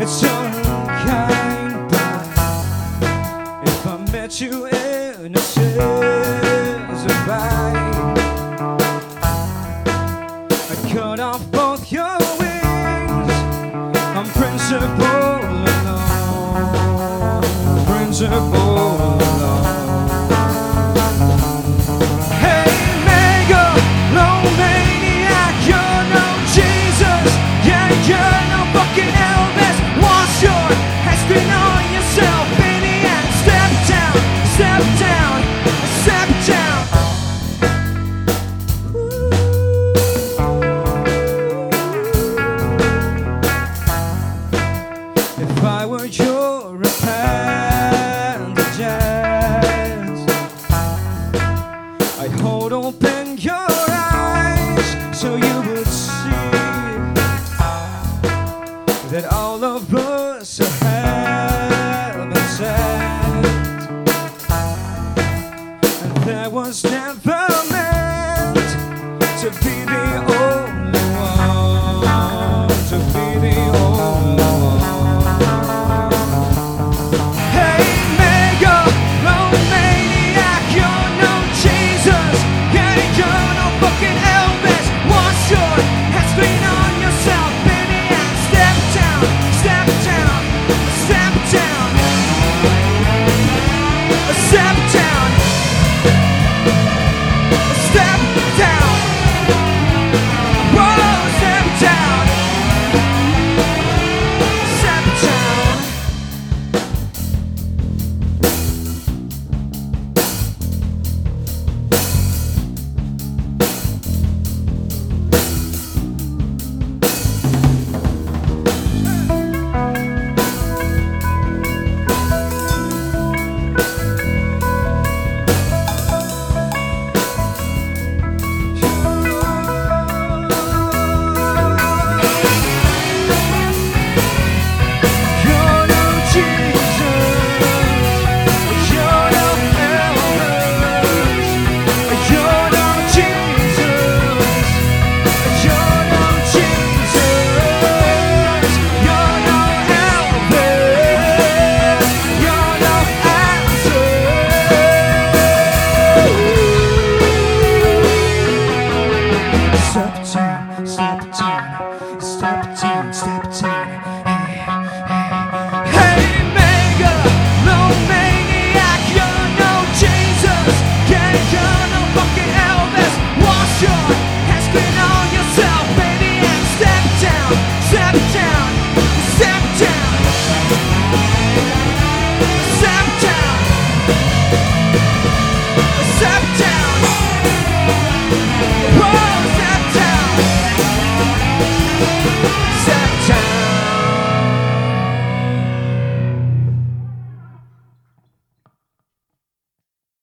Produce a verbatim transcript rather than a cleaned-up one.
It's unkind, but if I met you in a chance of fight, I cut off both your wings. I'm principle alone, principle alone. Hey, megalomaniac, you're no Jesus. Yeah, you're no fucking Elvis. Wash your hands clean on yourself, baby, and step down, step down, step down. If I were your appendage, I'd hold open your eyes so you would see that all of us are heaven sent, and there was never meant to be the only one, to be the only one. Hey, megalomaniac, you're no Jesus. Yeah, you're no fucking Elvis. Wash your hands clean on yourself, baby, and step down, step down, step down, step down, step down. Whoa, step down, step down.